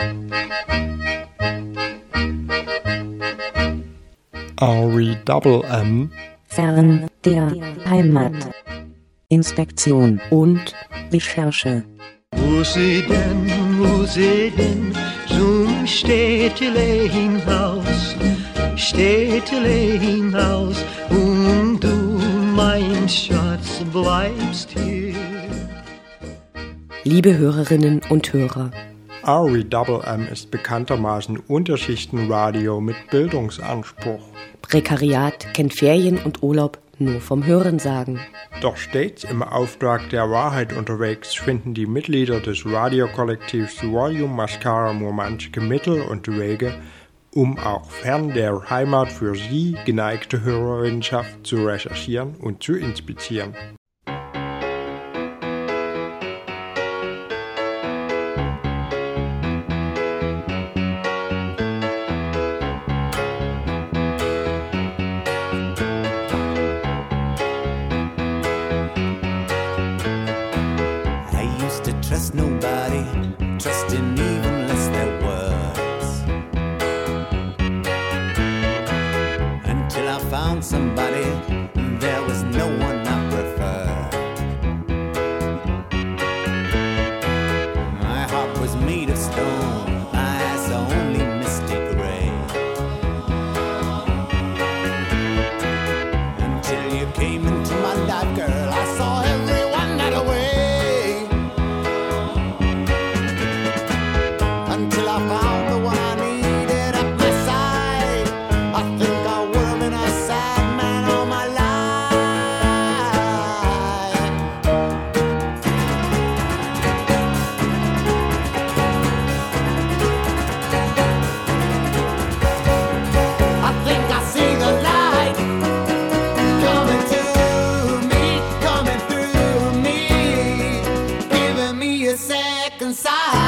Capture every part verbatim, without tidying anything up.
R E M M Fern der Heimat. Inspektion und Recherche. Wo sie denn, wo sie denn zum Städtelein-Haus, Städtelein-Haus, und du, mein Schatz, bleibst hier. Liebe Hörerinnen und Hörer, R E M M ist bekanntermaßen Unterschichtenradio mit Bildungsanspruch. Prekariat kennt Ferien und Urlaub nur vom Hörensagen. Doch stets im Auftrag der Wahrheit unterwegs finden die Mitglieder des Radiokollektivs Volume Mascara Murmanske Mittel und Wege, um auch fern der Heimat für Sie, geneigte Hörerinnenschaft, zu recherchieren und zu inspizieren. Trust nobody, trusting even less their words. Until I found somebody, there was no one I preferred. My heart was made of stone, my eyes are only misty gray. Until you came into my life, girl, I saw everyone that way. Until I found the one I needed at my side, I think I would have been a sad man all my life. I think I see the light coming to me, coming through me, giving me a second sight.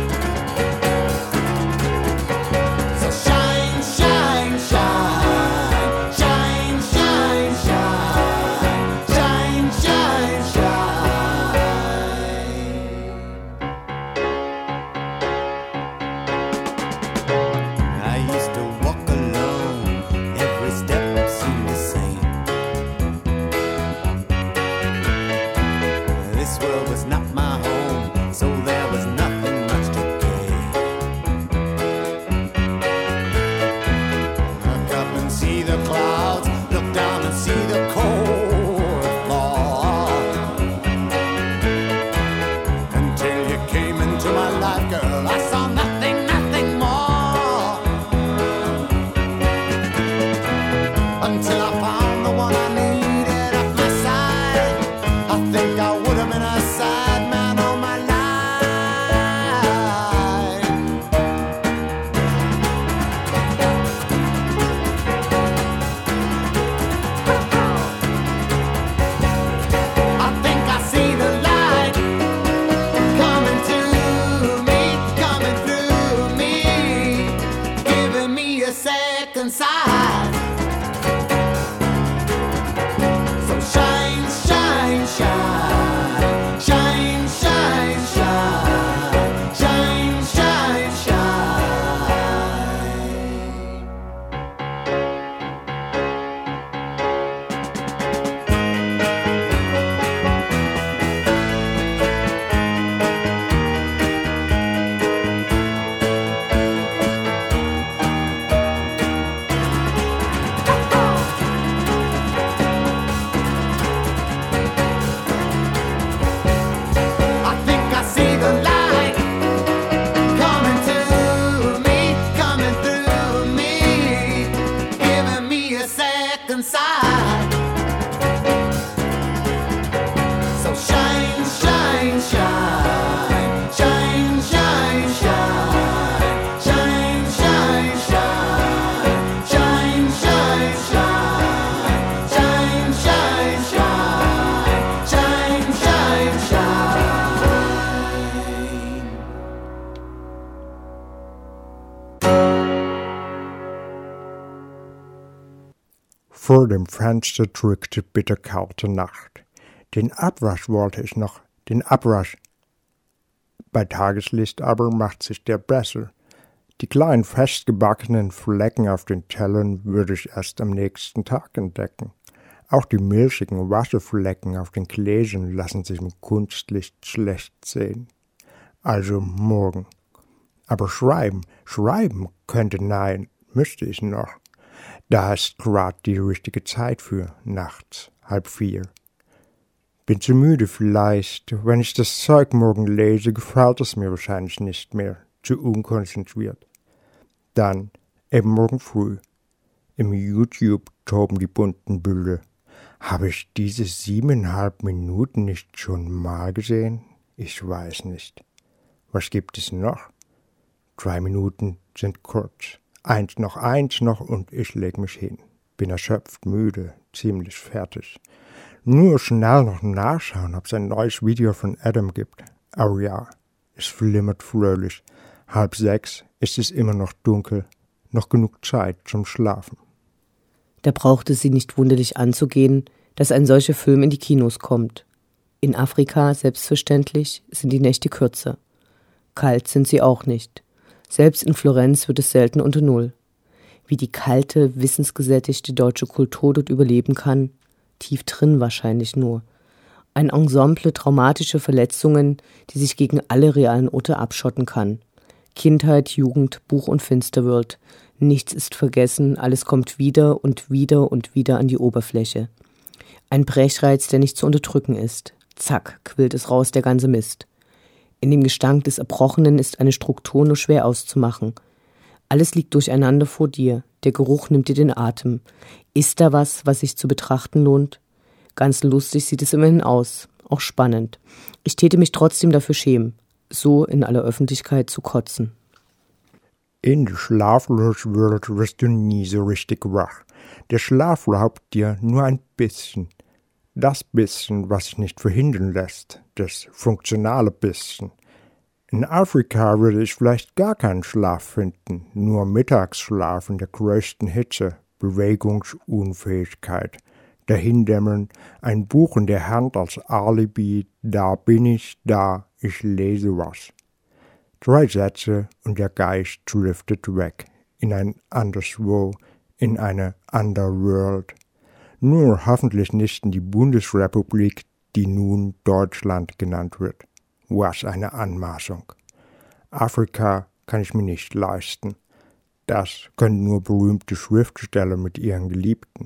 Vor dem Fenster drückte bitterkalte Nacht. Den Abwasch wollte ich noch, den Abwasch. Bei Tageslicht aber macht sich der besser. Die kleinen festgebackenen Flecken auf den Tellern würde ich erst am nächsten Tag entdecken. Auch die milchigen Wasserflecken auf den Gläsern lassen sich im Kunstlicht schlecht sehen. Also morgen. Aber schreiben, schreiben könnte, nein, müsste ich noch. Da ist grad die richtige Zeit für, nachts, halb vier. Bin zu müde vielleicht, wenn ich das Zeug morgen lese, gefällt es mir wahrscheinlich nicht mehr, zu unkonzentriert. Dann, eben morgen früh, im YouTube toben die bunten Bilder. Habe ich diese siebeneinhalb Minuten nicht schon mal gesehen? Ich weiß nicht. Was gibt es noch? Drei Minuten sind kurz. Eins noch, eins noch und ich leg mich hin. Bin erschöpft, müde, ziemlich fertig. Nur schnell noch nachschauen, ob es ein neues Video von Adam gibt. Oh ja, es flimmert fröhlich. Halb sechs ist es immer noch dunkel. Noch genug Zeit zum Schlafen. Da brauchte sie nicht wunderlich anzugehen, dass ein solcher Film in die Kinos kommt. In Afrika, selbstverständlich, sind die Nächte kürzer. Kalt sind sie auch nicht. Selbst in Florenz wird es selten unter Null. Wie die kalte, wissensgesättigte deutsche Kultur dort überleben kann, tief drin wahrscheinlich nur. Ein Ensemble traumatischer Verletzungen, die sich gegen alle realen Orte abschotten kann. Kindheit, Jugend, Buch- und Finsterwelt. Nichts ist vergessen, alles kommt wieder und wieder und wieder an die Oberfläche. Ein Brechreiz, der nicht zu unterdrücken ist. Zack, quillt es raus, der ganze Mist. In dem Gestank des Erbrochenen ist eine Struktur nur schwer auszumachen. Alles liegt durcheinander vor dir, der Geruch nimmt dir den Atem. Ist da was, was sich zu betrachten lohnt? Ganz lustig sieht es immerhin aus, auch spannend. Ich täte mich trotzdem dafür schämen, so in aller Öffentlichkeit zu kotzen. In der Schlafloswelt wirst du nie so richtig wach. Der Schlaf raubt dir nur ein bisschen. Das bisschen, was sich nicht verhindern lässt, das funktionale bisschen. In Afrika würde ich vielleicht gar keinen Schlaf finden, nur Mittagsschlaf in der größten Hitze, Bewegungsunfähigkeit, Dahindämmern, ein Buch in der Hand als Alibi, da bin ich, da, ich lese was. Drei Sätze und der Geist driftet weg, in ein anderswo, in eine Underworld. Nur hoffentlich nicht in die Bundesrepublik, die nun Deutschland genannt wird. Was eine Anmaßung. Afrika kann ich mir nicht leisten. Das können nur berühmte Schriftsteller mit ihren Geliebten.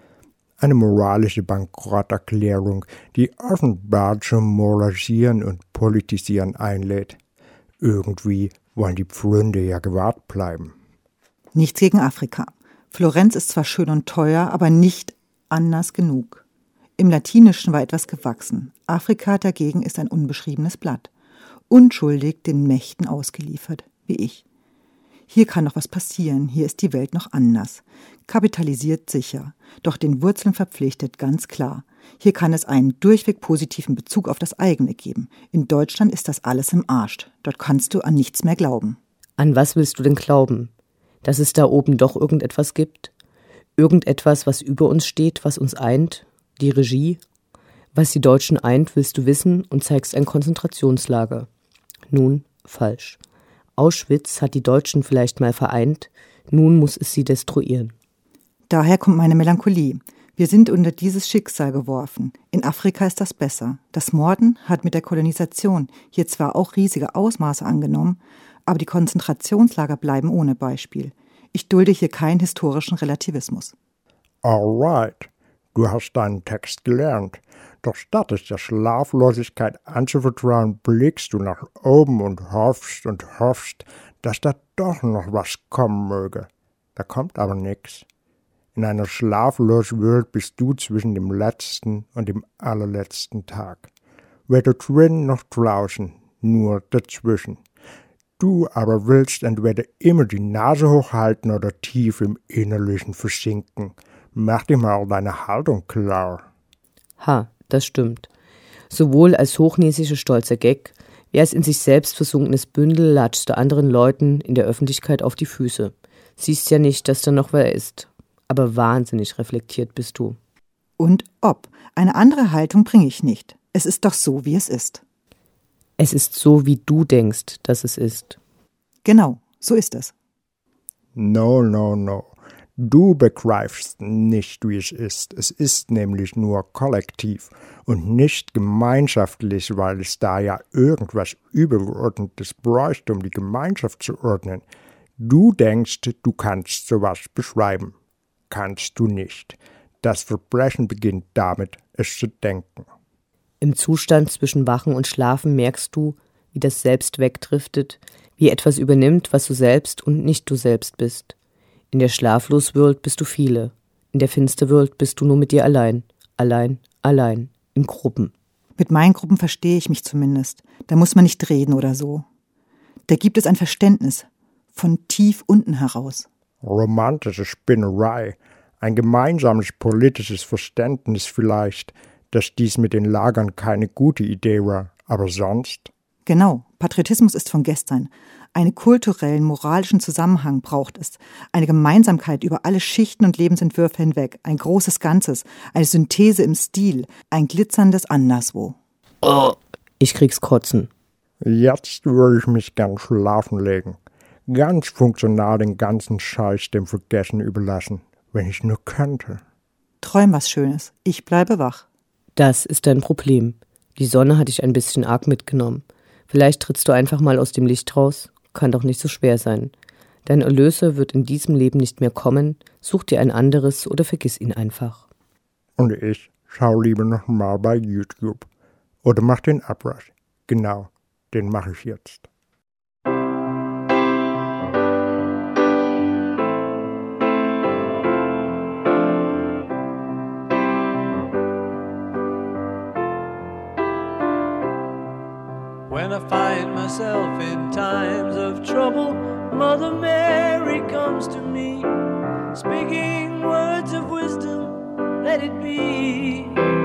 Eine moralische Bankrotterklärung, die offenbar zum Moralisieren und Politisieren einlädt. Irgendwie wollen die Pfründe ja gewahrt bleiben. Nichts gegen Afrika. Florenz ist zwar schön und teuer, aber nicht anders genug. Im Latinischen war etwas gewachsen. Afrika dagegen ist ein unbeschriebenes Blatt. Unschuldig den Mächten ausgeliefert, wie ich. Hier kann noch was passieren, hier ist die Welt noch anders. Kapitalisiert sicher, doch den Wurzeln verpflichtet, ganz klar. Hier kann es einen durchweg positiven Bezug auf das eigene geben. In Deutschland ist das alles im Arsch. Dort kannst du an nichts mehr glauben. An was willst du denn glauben? Dass es da oben doch irgendetwas gibt? Irgendetwas, was über uns steht, was uns eint? Die Regie? Was die Deutschen eint, willst du wissen und zeigst ein Konzentrationslager. Nun, falsch. Auschwitz hat die Deutschen vielleicht mal vereint, nun muss es sie destruieren. Daher kommt meine Melancholie. Wir sind unter dieses Schicksal geworfen. In Afrika ist das besser. Das Morden hat mit der Kolonisation hier zwar auch riesige Ausmaße angenommen, aber die Konzentrationslager bleiben ohne Beispiel. Ich dulde hier keinen historischen Relativismus. Alright, du hast deinen Text gelernt. Doch statt es der Schlaflosigkeit anzuvertrauen, blickst du nach oben und hoffst und hoffst, dass da doch noch was kommen möge. Da kommt aber nix. In einer schlaflosen Welt bist du zwischen dem letzten und dem allerletzten Tag. Weder drin noch draußen, nur dazwischen. Du aber willst entweder immer die Nase hochhalten oder tief im Innerlichen versinken. Mach dir mal deine Haltung klar. Ha, das stimmt. Sowohl als hochnäsischer stolzer Gag, wie als in sich selbst versunkenes Bündel latschst du anderen Leuten in der Öffentlichkeit auf die Füße. Siehst ja nicht, dass da noch wer ist. Aber wahnsinnig reflektiert bist du. Und ob. Eine andere Haltung bringe ich nicht. Es ist doch so, wie es ist. Es ist so, wie du denkst, dass es ist. Genau, so ist es. No, no, no. Du begreifst nicht, wie es ist. Es ist nämlich nur kollektiv und nicht gemeinschaftlich, weil es da ja irgendwas Übergeordnetes bräuchte, um die Gemeinschaft zu ordnen. Du denkst, du kannst sowas beschreiben. Kannst du nicht. Das Verbrechen beginnt damit, es zu denken. Im Zustand zwischen Wachen und Schlafen merkst du, wie das Selbst wegdriftet, wie etwas übernimmt, was du selbst und nicht du selbst bist. In der Schlaflos-World bist du viele. In der Finster-World bist du nur mit dir allein. Allein, allein. In Gruppen. Mit meinen Gruppen verstehe ich mich zumindest. Da muss man nicht reden oder so. Da gibt es ein Verständnis. Von tief unten heraus. Romantische Spinnerei. Ein gemeinsames politisches Verständnis vielleicht, dass dies mit den Lagern keine gute Idee war. Aber sonst? Genau. Patriotismus ist von gestern. Einen kulturellen, moralischen Zusammenhang braucht es. Eine Gemeinsamkeit über alle Schichten und Lebensentwürfe hinweg. Ein großes Ganzes. Eine Synthese im Stil. Ein glitzerndes Anderswo. Oh, ich krieg's Kotzen. Jetzt würde ich mich gern schlafen legen. Ganz funktional den ganzen Scheiß dem Vergessen überlassen. Wenn ich nur könnte. Träum was Schönes. Ich bleibe wach. Das ist dein Problem. Die Sonne hat dich ein bisschen arg mitgenommen. Vielleicht trittst du einfach mal aus dem Licht raus. Kann doch nicht so schwer sein. Dein Erlöser wird in diesem Leben nicht mehr kommen. Such dir ein anderes oder vergiss ihn einfach. Und ich schau lieber noch mal bei YouTube. Oder mach den Abwasch. Genau, den mache ich jetzt. When I find myself in times of trouble, Mother Mary comes to me, speaking words of wisdom, let it be.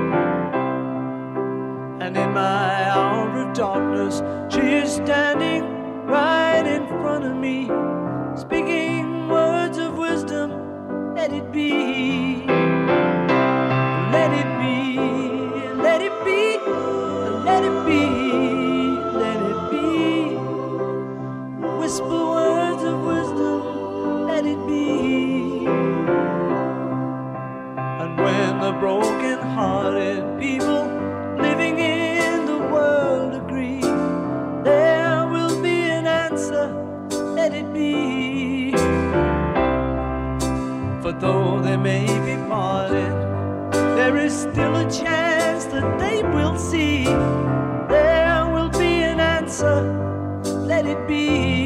And in my hour of darkness, she is standing right in front of me, speaking words of wisdom, let it be. Let it be, let it be, let it be. Whisper words of wisdom, let it be. And when the broken-hearted people living in the world agree, there will be an answer, let it be. For though they may be parted, there is still a chance that they will see. There will be an answer, let it be.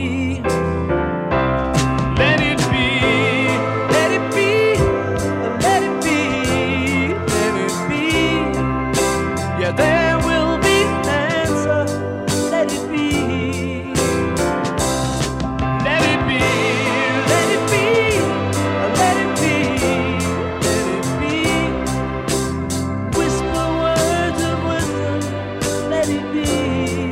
Let it be, let it be, let it be, let it be. Yeah, there will be an answer, let it be. Let it be, let it be, let it be, let it be. Whisper words of wisdom, let it be.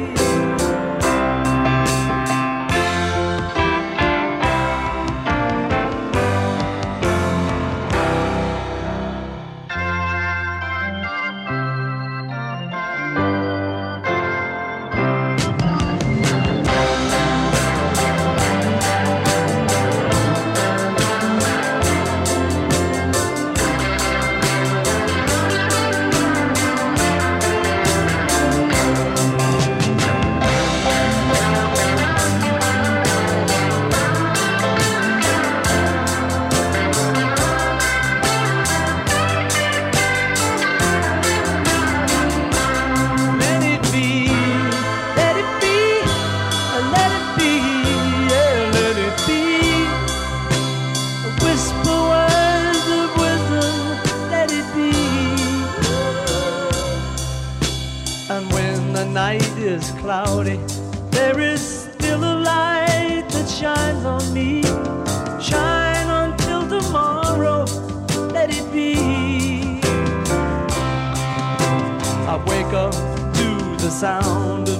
Cloudy, there is still a light that shines on me. Shine until tomorrow, let it be. I wake up to the sound of